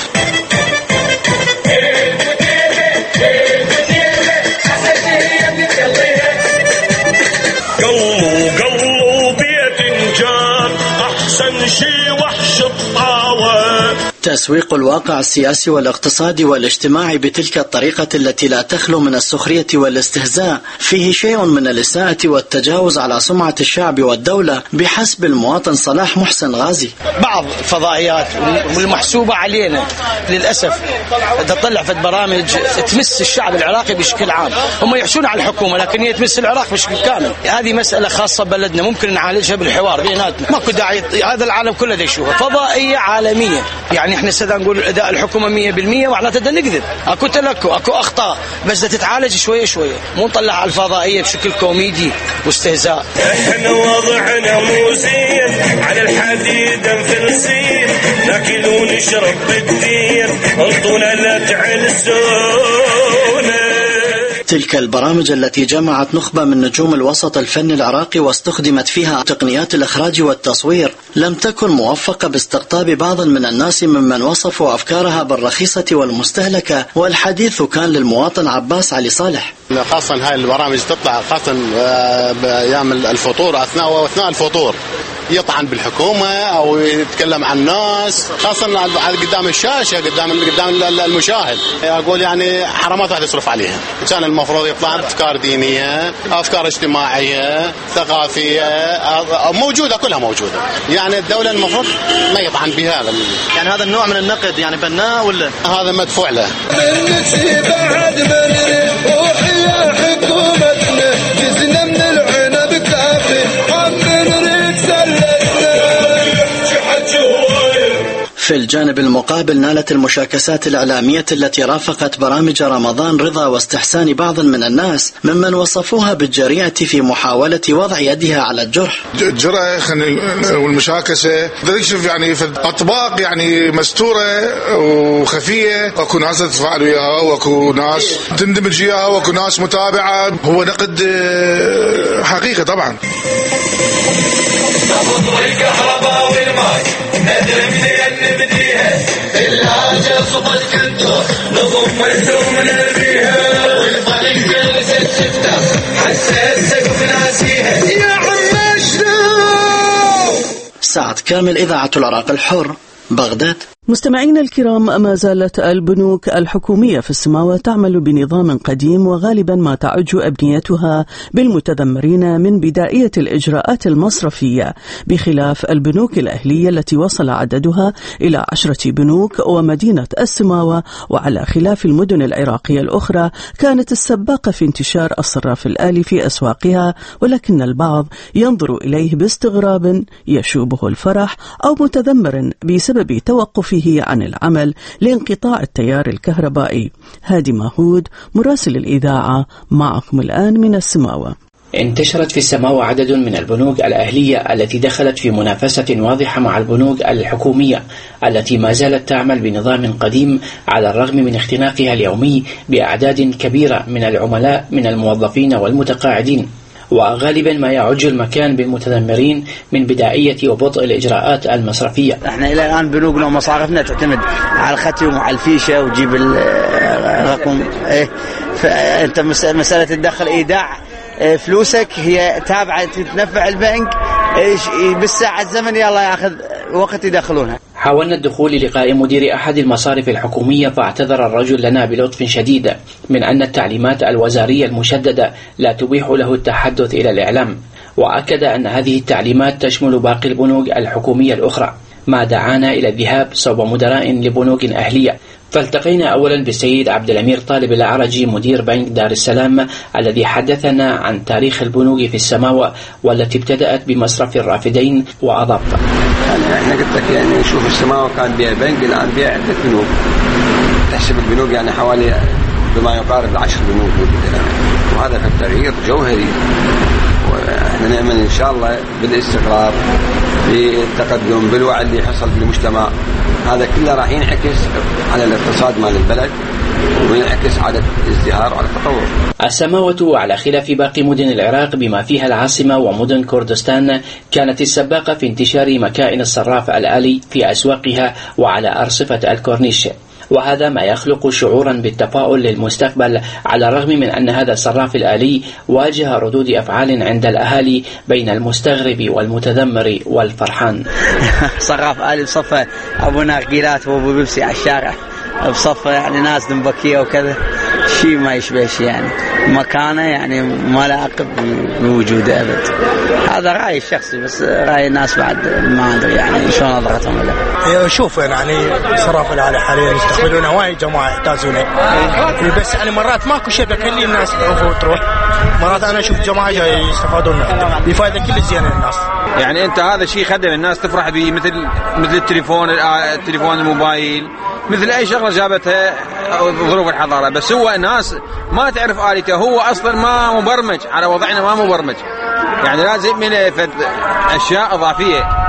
قلوا قلوا بيت جار أحسن شي وحش الطاوة. تسويق الواقع السياسي والاقتصادي والاجتماعي بتلك الطريقة التي لا تخلو من السخرية والاستهزاء فيه شيء من الإساءة والتجاوز على سمعة الشعب والدولة بحسب المواطن صلاح محسن غازي. بعض الفضائيات والمحسوبة علينا للأسف تطلع في برامج تمس الشعب العراقي بشكل عام، هم يحشون على الحكومة لكن هي تمس العراق بشكل كامل. هذه مسألة خاصة بلدنا ممكن نعالجها بالحوار بيناتنا، ماكو داعي هذا العالم كله دا يشوفها. فضائية عالمية يعني احنا سدا نقول اداء الحكومه مية بالمية معناته بدنا نكذب، اكو تلكؤ اكو اخطاء بس بدها تتعالج شويه شويه، مو نطلع على الفضائيه بشكل كوميدي واستهزاء. احنا وضعنا مو زين على الحديد مفلسين ناكل ونشرب بالدين انطونا لا تعلسونا. تلك البرامج التي جمعت نخبة من نجوم الوسط الفني العراقي واستخدمت فيها تقنيات الإخراج والتصوير لم تكن موفقة باستقطاب بعض من الناس ممن وصفوا أفكارها بالرخيصة والمستهلكة، والحديث كان للمواطن عباس علي صالح. خاصة هاي البرامج تطلع خاصة بأيام الفطور، أثناء وأثناء الفطور يطعن بالحكومة أو يتكلم عن الناس، خاصة قدام الشاشة قدام قدام المشاهد. أقول يعني حرامات راح تصرف عليها. كان المفروض يطلع بأفكار دينية، أفكار اجتماعية، ثقافية، موجودة كلها موجودة. يعني الدولة المفروض ما يطعن بها. يعني هذا النوع من النقد يعني بناء ولا هذا مدفوع له؟ في الجانب المقابل نالت المشاكسات الإعلامية التي رافقت برامج رمضان رضا واستحسان بعض من الناس ممن وصفوها بالجريئة في محاولة وضع يدها على الجرح. الجرأة والمشاكسة تكشف يعني في أطباق يعني مستورة وخفية، أكو ناس تتفاعل وياها وأكو ناس تندمج وياها وأكو ناس متابعة. هو نقد حقيقة طبعا. الكهرباء والماء ندري منين نبديها، الحاجة صبت كنتو نضم الثوم نبيها، والطريق جلست شفتها حسيت سقف ناسيها يا عم شنو. سعد كامل، إذاعة العراق الحر، بغداد. مستمعينا الكرام، ما زالت البنوك الحكومية في السماوة تعمل بنظام قديم، وغالبا ما تعج أبنيتها بالمتذمرين من بدائية الإجراءات المصرفية، بخلاف البنوك الأهلية التي وصل عددها إلى عشرة بنوك ومدينة السماوة. وعلى خلاف المدن العراقية الأخرى كانت السباقة في انتشار الصراف الآلي في أسواقها، ولكن البعض ينظر إليه باستغراب يشوبه الفرح أو متذمر بسبب توقف فيه عن العمل لانقطاع التيار الكهربائي. هادي ماهود، مراسل الإذاعة، معكم الآن من السماوة. انتشرت في السماوة عدد من البنوك الأهلية التي دخلت في منافسة واضحة مع البنوك الحكومية التي ما زالت تعمل بنظام قديم على الرغم من اختناقها اليومي بأعداد كبيرة من العملاء من الموظفين والمتقاعدين، وغالبا ما يعج المكان بالمتذمرين من بدائية وبطء الإجراءات المصرفية. احنا إلى الآن بنوكنا ومصارفنا تعتمد على الختم وعلى الفيشة وجيب الرقم. ايه فأنت مسألة تدخل إيداع فلوسك هي تابعة تتنفع البنك بالساعة الزمن يلا ياخذ وقت يدخلونها. حاولنا الدخول للقاء مدير أحد المصارف الحكومية، فاعتذر الرجل لنا بلطف شديد من أن التعليمات الوزارية المشددة لا تبيح له التحدث إلى الإعلام، وأكد أن هذه التعليمات تشمل باقي البنوك الحكومية الأخرى، ما دعانا إلى الذهاب صوب مدراء لبنوك أهلية. فالتقينا أولا بالسيد عبد الأمير طالب العرجي مدير بنك دار السلام الذي حدثنا عن تاريخ البنوك في السماوة والتي ابتدأت بمصرف الرافدين، وأضاف: يعني احنا قلت لك يعني شوف السماوة كان بيها بنك، الآن بيها عدة بنوك، تحسب البنوك يعني حوالي بما يقارب العشر بنوك، وهذا في التغيير جوهري، واحنا نأمل إن شاء الله بالاستقرار بالتقدم بالوعي اللي حصل بالمجتمع، هذا كله راح ينعكس على الاقتصاد مال البلد وينعكس على الازدهار وعلى التطور. السماوة وعلى خلاف باقي مدن العراق بما فيها العاصمة ومدن كردستان كانت السباقة في انتشار مكائن الصراف الآلي في أسواقها وعلى أرصفة الكورنيش، وهذا ما يخلق شعورا بالتفاؤل للمستقبل، على الرغم من أن هذا الصراف الآلي واجه ردود أفعال عند الأهالي بين المستغرب والمتذمر والفرحان. صراف آلي بصفة أبو ناقيلات وأبو بيبسي على الشارع، بصفة يعني ناس دنبكية وكذا، شيء ما يشبهش يعني مكانه، يعني ما لا أقب بوجوده أبد. هذا رأيي الشخصي، بس رأي الناس بعد ما أدري يعني شلون نظرتهم له. شوف يعني صراف الآلي حاليا يستقبلونه وايد جماعة يحتاجونه، بس يعني مرات ماكو شبكة اللي الناس تروح وتروح، مرات أنا أشوف جماعة جاي يستفادون منه بفائدة كل زين للناس. يعني أنت هذا شيء خدم الناس تفرح به، مثل مثل التليفون التليفون الموبايل، مثل أي شغلة جابتها ظروف الحضارة، بس هو الناس ما تعرف آلته، هو أصلا ما مبرمج على وضعنا، ما مبرمج، يعني لازم من أشياء إضافية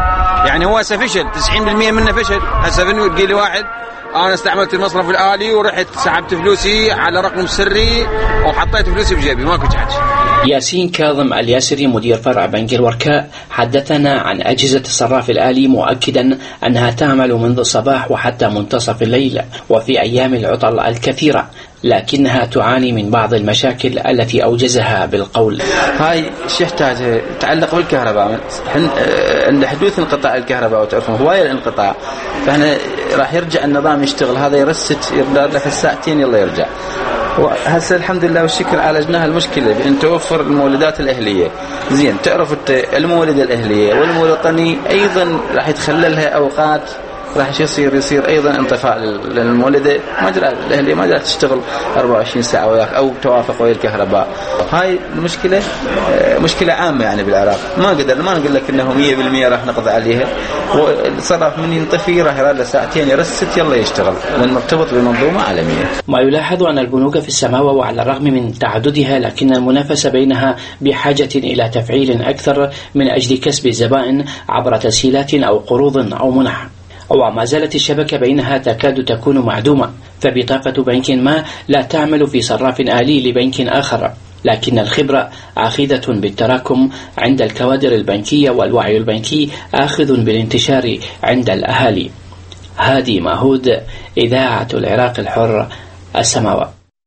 يعني هو هسه فشل تسعين بالمئة منه فشل. هسه فنو تقول لي واحد انا استعملت المصرف الآلي ورحت سحبت فلوسي على رقم سري وحطيت فلوسي بجيبي ماكو حاجه. ياسين كاظم الياسري مدير فرع بنك الوركاء حدثنا عن أجهزة الصراف الآلي مؤكدا أنها تعمل منذ الصباح وحتى منتصف الليل وفي أيام العطل الكثيرة، لكنها تعاني من بعض المشاكل التي أوجزها بالقول. هاي شو يحتاج تعلق بالكهرباء عند حدوث انقطاع الكهرباء وتعرفون هواية الانقطاع، فهنا راح يرجع النظام يشتغل، هذا يرست يقدر له الساعتين يلا يرجع. وهسه الحمد لله والشكر عالجناها المشكلة بأن توفر المولدات الأهلية. زين تعرف المولدة الأهلية والمواطني أيضا راح يتخللها أوقات، راح يصير يصير أيضا انطفاء للمولدة، ما جرى الأهلية ما جرى تشتغل أربعة وعشرين ساعة وياك أو توافق ويا الكهرباء. هاي المشكلة مشكلة عامة يعني بالعراق، ما قدر ما نقول لك إنه مية بالمية راح نقضي عليها. والصراف من ينطفي راح يراد ساعتين يرست يلا يشتغل، لأن مرتبط بمنظومة عالمية. ما يلاحظ أن البنوك في السماوة وعلى الرغم من تعددها لكن المنافسة بينها بحاجة إلى تفعيل أكثر من أجل كسب الزبائن عبر تسهيلات أو قروض أو منح. وما زالت الشبكة بينها تكاد تكون معدومة، فبطاقة بنك ما لا تعمل في صراف آلي لبنك آخر، لكن الخبرة آخذة بالتراكم عند الكوادر البنكية والوعي البنكي آخذ بالانتشار عند الأهالي. هادي ماهود، إذاعة العراق الحر، السماوة.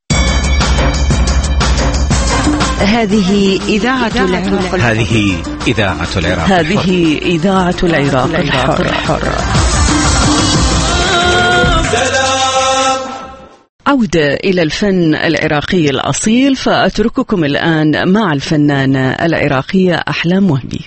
هذه إذاعة العراق الحر. هذه إذاعة العراق هذه إذاعة العراق الحر. عودة إلى الفن العراقي الأصيل، فأترككم الآن مع الفنانة العراقية أحلام وهبي.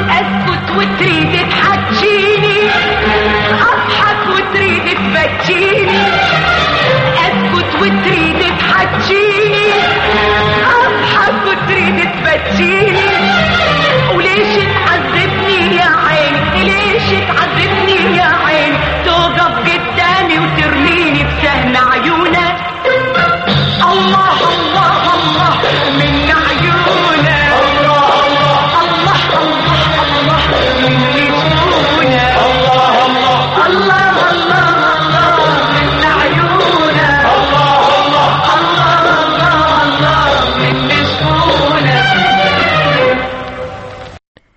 وتريد تحكيني اضحك وتريد تبكيني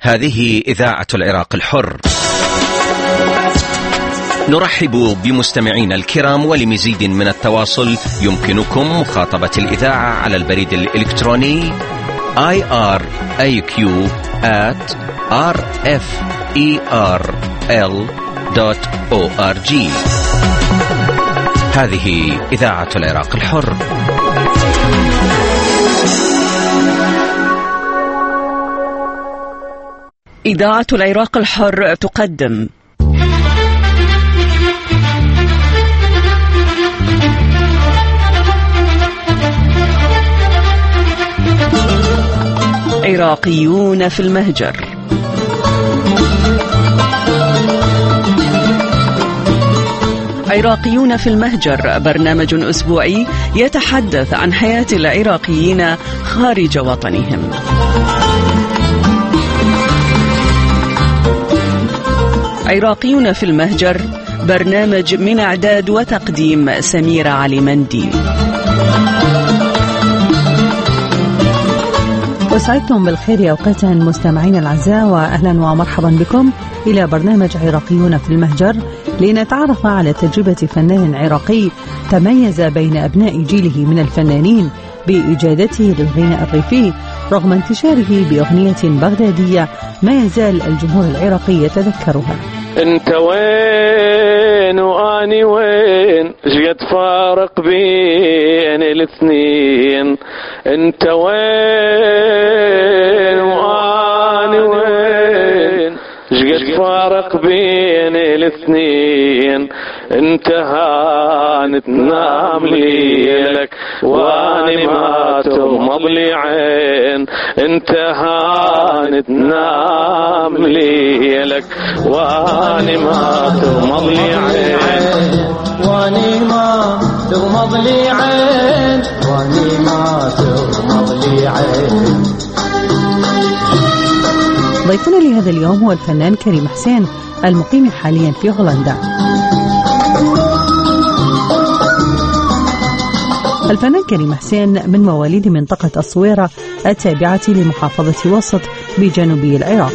هذه إذاعة العراق الحر. نرحب بمستمعينا الكرام، ولمزيد من التواصل يمكنكم مخاطبة الإذاعة على البريد الإلكتروني آي آر إيه كيو آت آر إف إي آر إل دوت أو آر جي. هذه إذاعة العراق الحر. إذاعة العراق الحر تقدم عراقيون في المهجر. عراقيون في المهجر برنامج أسبوعي يتحدث عن حياة العراقيين خارج وطنهم. عراقيون في المهجر برنامج من إعداد وتقديم سميرة علي مندي. وسعدتم بالخير أوقاتا مستمعين الأعزاء، وأهلا ومرحبا بكم إلى برنامج عراقيون في المهجر، لنتعرف على تجربة فنان عراقي تميز بين أبناء جيله من الفنانين بإجادته للغناء الريفي رغم انتشاره بأغنية بغدادية ما يزال الجمهور العراقي يتذكرها. انت وين واني وين، شقد فارق بين الاثنين. انت وين واني وين، شقد فارق بين الاثنين. انت هان تنام ليلك واني ما تغمض لي عين. انت هان تنام ليلك واني ما تغمض لي عين. واني ما تغمض لي عين. واني ما تغمض لي عين. ضيفنا لهذا اليوم هو الفنان كريم حسين المقيم حاليا في هولندا. الفنان كريم حسين من مواليد منطقة الصويرة التابعة لمحافظة وسط بجنوبي العراق.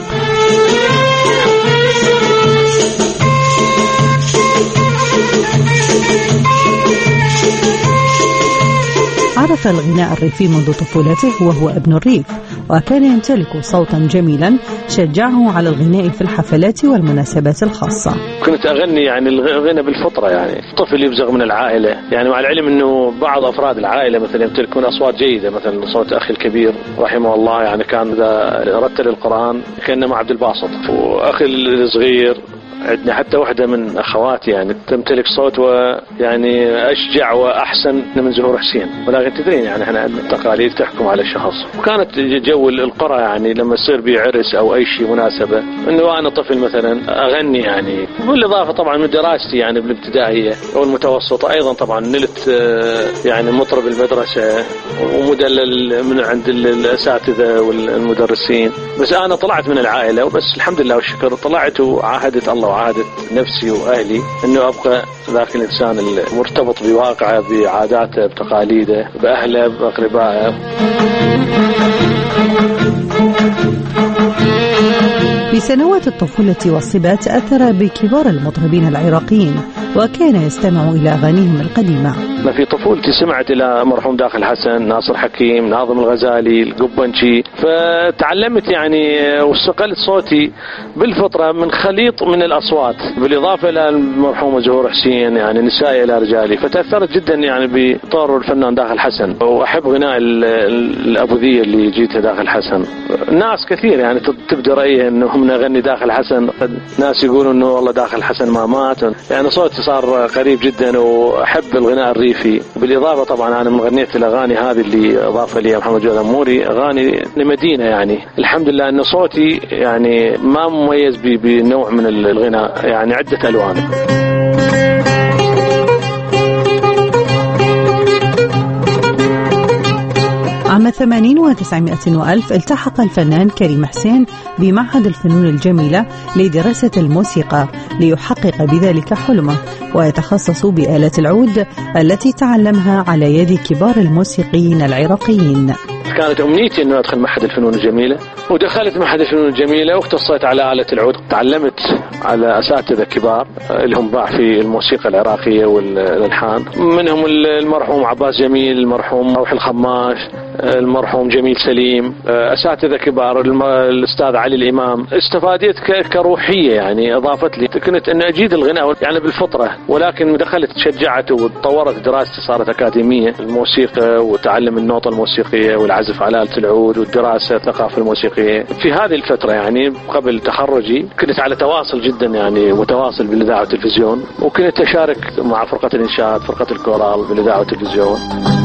عرف الغناء الريفي منذ طفولته وهو ابن الريف، وكان يمتلك صوتا جميلا شجعه على الغناء في الحفلات والمناسبات الخاصة. كنت أغني يعني الغنى بالفطرة، يعني طفل يبزغ من العائلة، يعني مع العلم أنه بعض أفراد العائلة مثلا يمتلكون أصوات جيدة، مثلا صوت أخي الكبير رحمه الله يعني كان إذا رتل القرآن كأنه مع عبد الباسط، وأخي الصغير عندنا حتى واحدة من أخواتي يعني تمتلك صوت ويعني أشجع وأحسن من زهور حسين، ولكن تدرين يعني احنا عندنا تقاليد تحكم على الشخص. وكانت جو القرى يعني لما يصير بي عرس أو أي شيء مناسبة إنه أنا طفل مثلا أغني يعني، بالإضافة طبعا من دراستي يعني بالابتدائية أو المتوسطة أيضا طبعا نلت يعني مطرب المدرسة ومدلل من عند الأساتذة والمدرسين. بس أنا طلعت من العائلة وبس الحمد لله والشكر، طلعت وعاهدت الله وعادت نفسي وأهلي أنه أبقى ذاك الإنسان المرتبط بواقعه بعاداته بتقاليده بأهله بأقربائه. في سنوات الطفولة والصبا تأثر بكبار المطربين العراقيين وكان يستمع إلى أغانيهم القديمة. ما في طفولتي سمعت إلى مرحوم داخل حسن، ناصر حكيم، ناظم الغزالي، القبنشي، فتعلمت يعني واستقلت صوتي بالفطرة من خليط من الأصوات، بالإضافة إلى المرحوم زهور حسين يعني نسائي إلى رجالي، فتأثرت جدا يعني بطور الفنان داخل حسن، وأحب غناء الأبوذية اللي جيتها داخل حسن. ناس كثير يعني تبدأ رأيه إنه نغني داخل حسن، ناس يقولوا إنه والله داخل حسن ما مات، يعني صوتي صار قريب جدا وأحب الغناء الريفي. بالإضافة طبعا أنا من غنيت الأغاني هذه اللي أضاف لي محمد جواد أموري، أغاني لمدينة يعني الحمد لله أن صوتي يعني ما مميز بنوع من الغناء، يعني عدة ألوان. عام ثمانين وتسعمائة وألف التحق الفنان كريم حسين بمعهد الفنون الجميلة لدراسة الموسيقى ليحقق بذلك حلمه، ويتخصص بآلة العود التي تعلمها على يد كبار الموسيقيين العراقيين. كانت أمنيتي أنه أدخل معهد الفنون الجميلة، ودخلت معهد الفنون الجميلة واختصيت على آلة العود. تعلمت على أساتذة كبار لهم باع في الموسيقى العراقية والألحان، منهم المرحوم عباس جميل، المرحوم روح الخماش، المرحوم جميل سليم، أساتذة كبار، الأستاذ علي الإمام. استفادت كروحية يعني، أضافت لي. كنت أن أجيد الغناء يعني بالفطرة، ولكن دخلت تشجعت وتطورت دراستي، صارت أكاديمية الموسيقى وتعلم النوطة الموسيقية والعزف على آلة العود والدراسة الثقافة الموسيقية. في هذه الفترة يعني قبل تخرجي كنت على تواصل جدا يعني متواصل بالإذاعة والتلفزيون، وكنت أشارك مع فرقة الإنشاد، فرقة الكورال بالإذاعة والتلفزيون.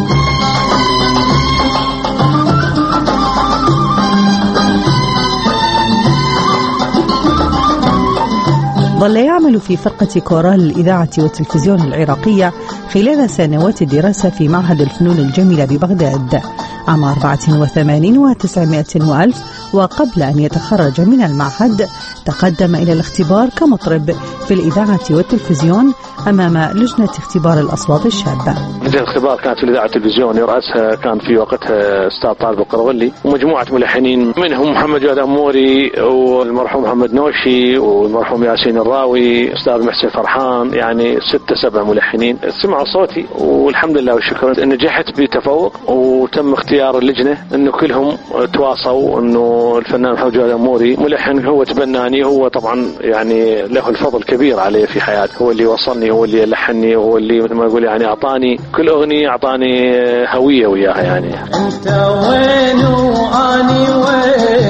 ظل يعمل في فرقة كورال الإذاعة والتلفزيون العراقية خلال سنوات الدراسة في معهد الفنون الجميلة ببغداد عام أربعة وثمانين وتسعمائة وألف، وقبل أن يتخرج من المعهد تقدم إلى الاختبار كمطرب في الإذاعة والتلفزيون أمام لجنة اختبار الأصوات الشابة. لجنة الاختبار كانت في الإذاعة والتلفزيون، يرأسها كان في وقتها أستاذ طالب القرغلي ومجموعة ملحنين، منهم محمد جواد أموري والمرحوم محمد نوشي والمرحوم ياسين الراوي، أستاذ محسن فرحان، يعني ستة سبع ملحنين. سمعوا صوتي والحمد لله والشكر نجحت بتفوق، وتم اختيار اللجنة إنه كلهم تواصوا إنه الفنان محمد جواد أموري ملحن هو تبناني، هو طبعا يعني له الفضل كبير علي في حياتي، هو اللي وصلني، هو اللي لحني، هو اللي مثل ما يقول يعني أعطاني كل أغنية، أعطاني هوية وياها يعني. أنت وين وأني وين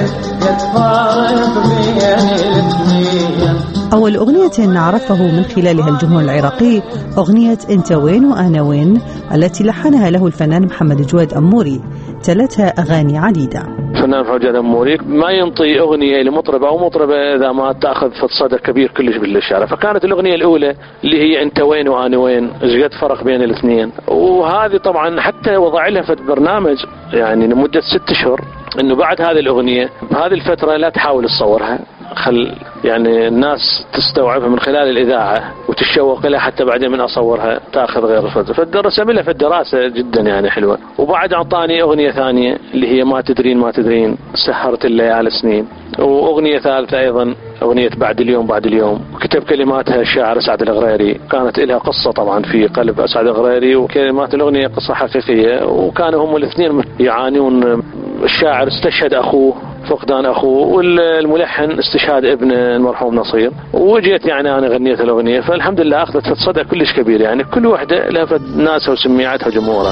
يتفارق بين الاثنين. أول أغنية عرفه من خلالها الجمهور العراقي أغنية أنت وين وأنا وين، التي لحنها له الفنان محمد جواد أموري، تلتها أغاني عديدة. الفنان محمد جواد أموري ما ينطي أغنية لمطرب أو مطربة إذا ما تأخذ في صدى كبير كلش بالشارع. فكانت الأغنية الأولى اللي هي أنت وين وأنا وين، إيش قد فرق بين الاثنين، وهذه طبعا حتى وضع لها في برنامج يعني لمدة ست أشهر إنه بعد هذه الأغنية بهذه الفترة لا تحاول تصورها، خل يعني الناس تستوعبها من خلال الإذاعة وتشوق لها حتى بعدين من أصورها تأخذ غير الفترة. فالدراسة لها في الدراسة جدا يعني حلوة. وبعد أعطاني أغنية ثانية اللي هي ما تدرين ما تدرين، سهرت الليالي سنين. وأغنية ثالثة أيضا أغنية بعد اليوم بعد اليوم، كتب كلماتها الشاعر أسعد الغريري، كانت لها قصة طبعا في قلب أسعد الغريري، وكلمات الأغنية قصة حقيقية، وكانوا هم الاثنين يعانون. الشاعر استشهد أخوه، فقدان أخوه، والملحن استشهاد ابن المرحوم نصير، وجيت يعني أنا غنيت الأغنية، فالحمد لله أخذت صدى كلش كبير يعني، كل واحدة لها ناسها وسميعتها وجمهورها.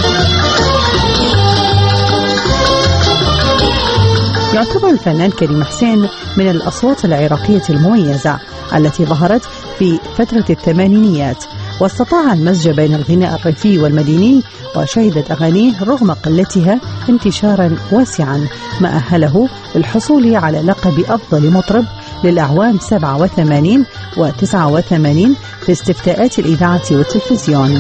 يعتبر الفنان كريم حسين من الأصوات العراقية المميزة التي ظهرت في فترة الثمانينيات، واستطاع المزج بين الغناء الريفي والمديني، وشهدت أغانيه رغم قلتها انتشارا واسعا، ما أهله للحصول على لقب أفضل مطرب للأعوام سبعة وثمانين وتسعة وثمانين في استفتاءات الإذاعة والتلفزيون.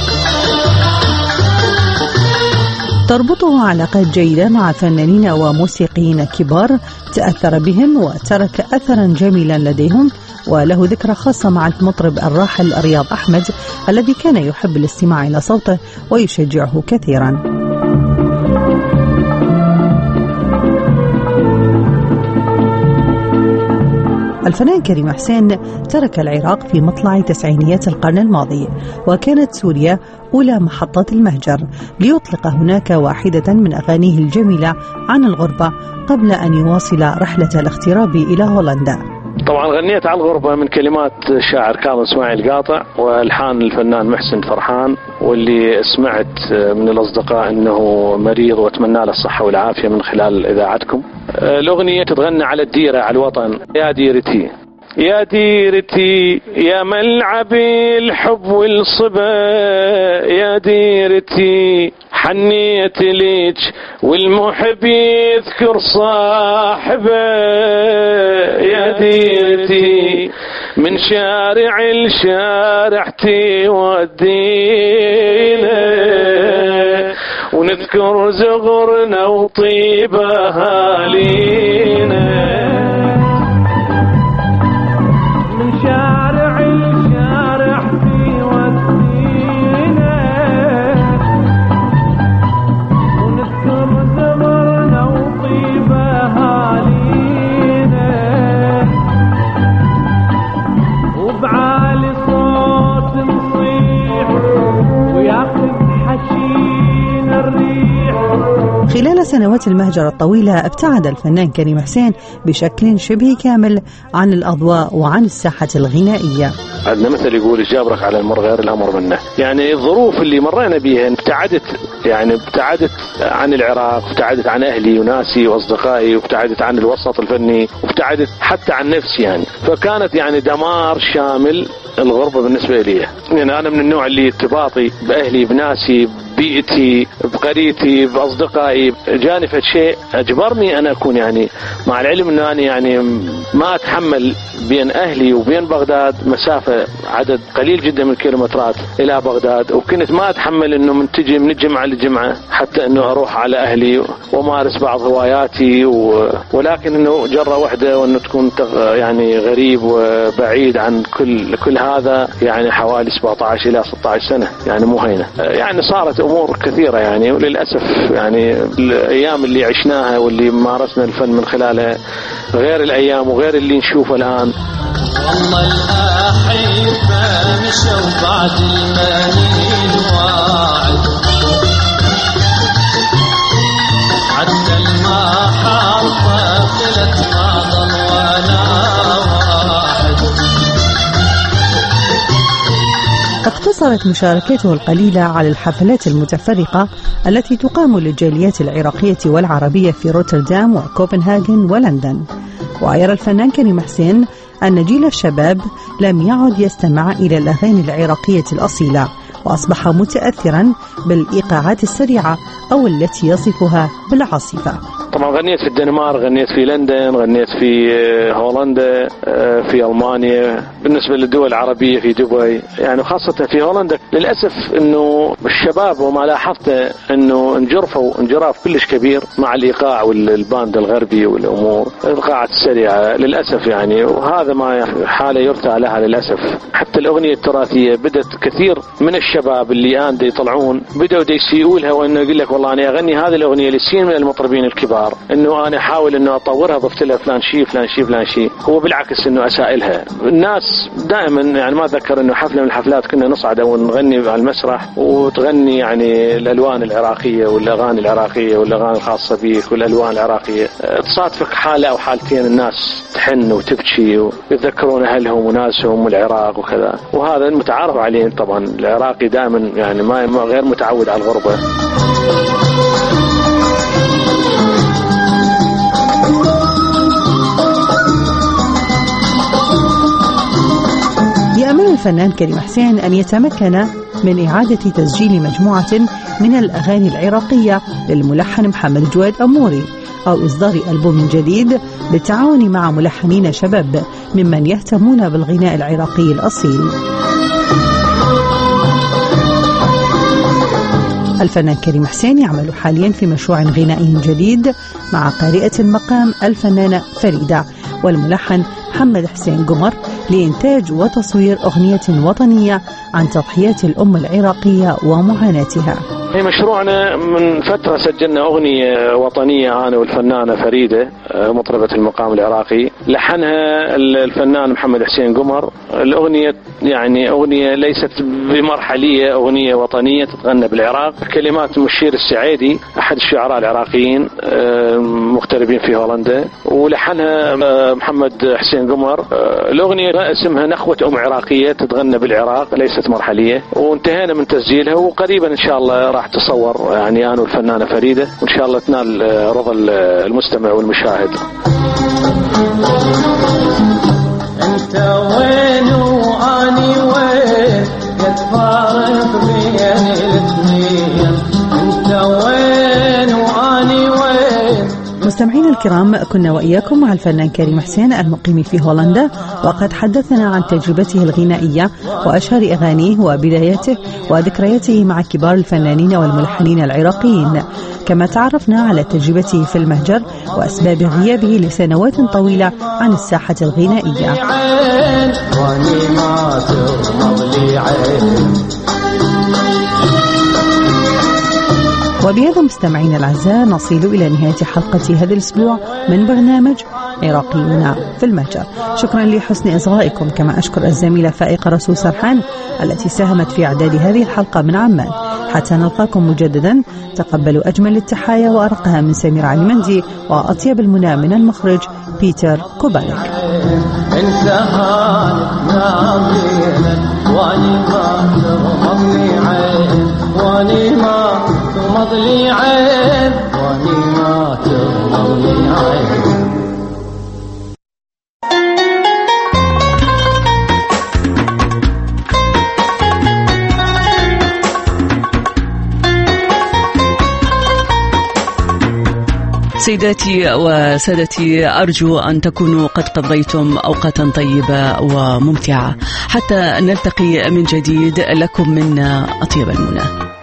تربطه علاقات جيدة مع فنانين وموسيقيين كبار تأثر بهم وترك أثرا جميلا لديهم، وله ذكرى خاصة مع المطرب الراحل رياض أحمد الذي كان يحب الاستماع إلى صوته ويشجعه كثيرا. الفنان كريم حسين ترك العراق في مطلع تسعينيات القرن الماضي، وكانت سوريا أولى محطات المهجر ليطلق هناك واحدة من أغانيه الجميلة عن الغربة قبل أن يواصل رحلة الاغتراب إلى هولندا. طبعا غنيت على الغربة من كلمات الشاعر كاظم اسماعيل قاطع والحان الفنان محسن فرحان، واللي سمعت من الأصدقاء أنه مريض وأتمنى له الصحة والعافية من خلال إذاعتكم. الأغنية تتغنى على الديرة، على الوطن. يا ديرتي يا ديرتي يا ملعب الحب والصبا، يا ديرتي حنيت ليك والمحب يذكر صاحبه، يا ديرتي من شارع الشارع تودينا، ونذكر زغرنا وطيب أهالينا، من شارع الشارع تودينا، ونذكر سنوات المهجر الطويلة ابتعد الفنان كريم حسين بشكل شبه كامل عن الأضواء وعن الساحة الغنائية. عندنا مثل يقول الجابرك على المر غير الأمر منه، يعني الظروف اللي مرينا بيها ابتعدت، يعني ابتعدت عن العراق، ابتعدت عن أهلي وناسي وأصدقائي، وابتعدت عن الوسط الفني، وابتعدت حتى عن نفسي يعني. فكانت يعني دمار شامل الغربة بالنسبة لي. يعني أنا من النوع اللي ارتباطي بأهلي بناسي بيئتي بقريتي بأصدقائي جاني في شيء أجبرني أنا أكون يعني، مع العلم أنه أنا يعني ما أتحمل بين أهلي وبين بغداد مسافة عدد قليل جدا من الكيلومترات إلى بغداد، وكنت ما أتحمل أنه من تجي من الجمعة للجمعة حتى أنه أروح على أهلي ومارس بعض هواياتي و... ولكن أنه جرة واحدة وأنه تكون يعني غريب وبعيد عن كل كل هذا يعني حوالي سبعة عشر إلى ستة عشر سنة، يعني مو هينة. يعني صارت أمور كثيرة يعني، وللأسف يعني الأيام اللي عشناها واللي مارسنا الفن من خلالها غير الأيام وغير اللي نشوفه الآن. والله الأحبة مشوا بعد المنين واعد، حتى المحطة قلت ما ظل ولا واحد. اقتصرت مشاركته القليلة على الحفلات المتفرقة التي تقام للجاليات العراقية والعربية في روتردام وكوبنهاجن ولندن. ويرى الفنان كريم حسين أن جيل الشباب لم يعد يستمع إلى الأغاني العراقية الأصيلة، وأصبح متأثرا بالإيقاعات السريعة أو التي يصفها بالعاصفة. طبعا غنيت في الدنمارك، غنيت في لندن، غنيت في هولندا، في ألمانيا. بالنسبة للدول العربية في دبي يعني، خاصة في هولندا للأسف أنه الشباب وما لاحظته أنه انجرفوا انجراف كلش كبير مع الإيقاع والباند الغربي والأمور الإيقاعات السريعة للأسف يعني، وهذا ما حالة يرثى لها للأسف. حتى الأغنية التراثية بدت كثير من الشباب اللي آن دي يطلعون بدأوا دي يسيئولها، وأنه يقول لك والله أنا أغني هذه الأغنية لسين من المطربين الكبار، انه انا احاول انه اطورها ضفت لها فلان شيء فلان شيء فلان شيء، هو بالعكس انه اسائلها. الناس دائما يعني ما اتذكر انه حفله من الحفلات كنا نصعد ونغني على المسرح وتغني يعني الالوان العراقيه والاغاني العراقيه والاغاني الخاصه بيك والالوان العراقيه، تصادفك حاله او حالتين الناس تحن وتبكي ويتذكرون اهلهم وناسهم والعراق وكذا، وهذا المتعارف عليه. طبعا العراقي دائما يعني ما غير متعود على الغربه. يأمل الفنان كريم حسين أن يتمكن من إعادة تسجيل مجموعة من الأغاني العراقية للملحن محمد جواد أموري، أو إصدار ألبوم جديد بالتعاون مع ملحنين شباب ممن يهتمون بالغناء العراقي الأصيل. الفنان كريم حسين يعمل حاليا في مشروع غنائي جديد مع قارئة المقام الفنانة فريدة والملحن محمد حسين قمر لإنتاج وتصوير أغنية وطنية عن تضحيات الأمة العراقية ومعاناتها. في مشروعنا من فترة سجلنا أغنية وطنية أنا والفنانة فريدة مطربة المقام العراقي، لحنها الفنان محمد حسين قمر. الأغنية يعني أغنية ليست بمرحلية، أغنية وطنية تتغنى بالعراق، كلمات مشير السعيدي أحد الشعراء العراقيين مغتربين في هولندا، ولحنها محمد حسين قمر. الأغنية اسمها نخوة أم عراقية تتغنى بالعراق، ليست مرحلية، وانتهينا من تسجيلها وقريبا إن شاء الله راح تصور يعني أنا والفنانة فريدة، وإن شاء الله تنال رضا المستمع والمشاهد. أنت وين وأني وين يتفارق بين الاثنين، أنت وين وأني وين. مستمعينا الكرام، كنا وإياكم مع الفنان كريم حسين المقيم في هولندا، وقد حدثنا عن تجربته الغنائية وأشهر أغانيه وبداياته وذكرياته مع كبار الفنانين والملحنين العراقيين، كما تعرفنا على تجربته في المهجر وأسباب غيابه لسنوات طويلة عن الساحة الغنائية. وبهذا مستمعين الأعزاء نصل إلى نهاية حلقة هذا الأسبوع من برنامج عراقيون في المهجر. شكرا لحسن إصغائكم، كما أشكر الزميلة فائقة رسول سرحان التي ساهمت في إعداد هذه الحلقة من عمان. حتى نلقاكم مجددا، تقبلوا أجمل التحايا وأرقها من سمير علي مندي، وأطيب المنى من المخرج بيتر كوبالك. انت واني ما تغمضني عين، واني ما تغمضني عين، واني ما تغمضني عين. سيداتي وسادتي، أرجو أن تكونوا قد قضيتم أوقاتا طيبة وممتعة. حتى نلتقي من جديد، لكم منا أطيب المنى.